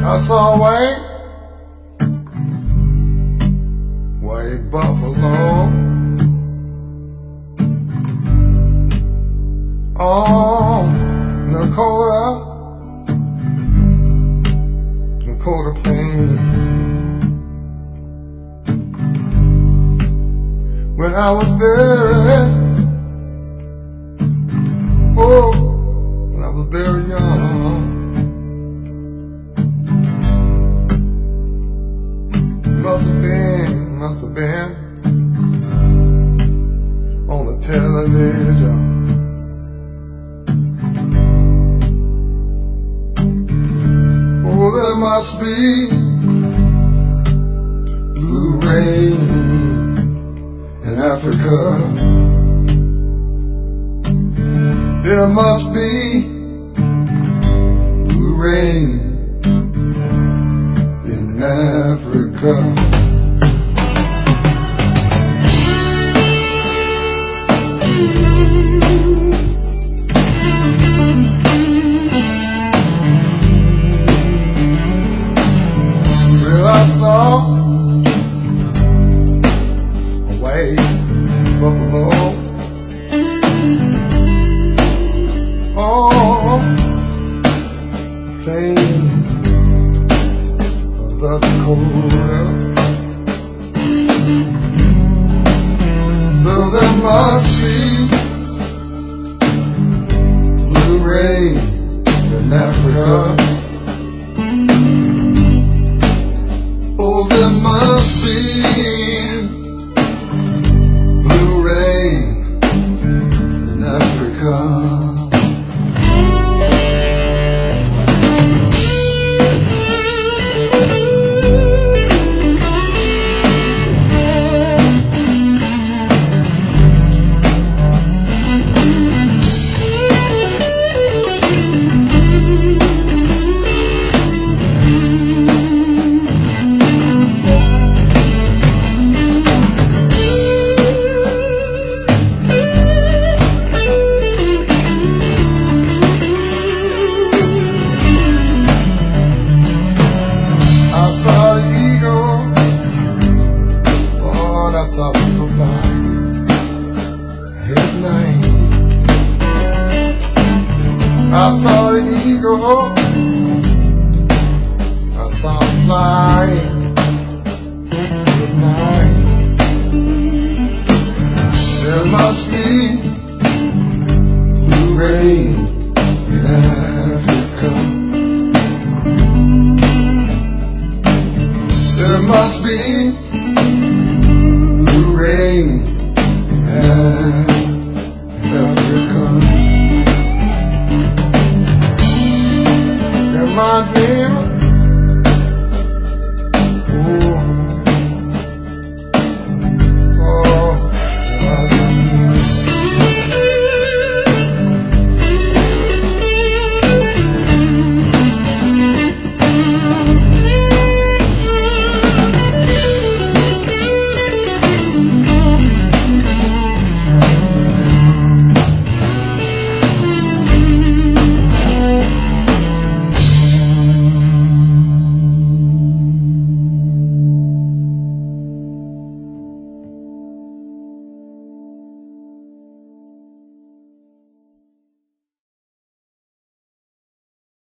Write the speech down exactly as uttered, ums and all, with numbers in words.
I saw white, white buffalo on Dakota, Dakota plain. When I was buried, oh, when I was very young, must have been, must have been on the television. Oh, there must be blue rain in Africa. There must be blue rain in Africa. Well, I saw a white buffalo, oh, plain of the Dakota. So there must be blue rain in Africa. Oh, there must be blue rain in Africa. I saw the eagle, I saw him fly at night. There must be blue rain in Africa. There must be blue rain in Africa. My dream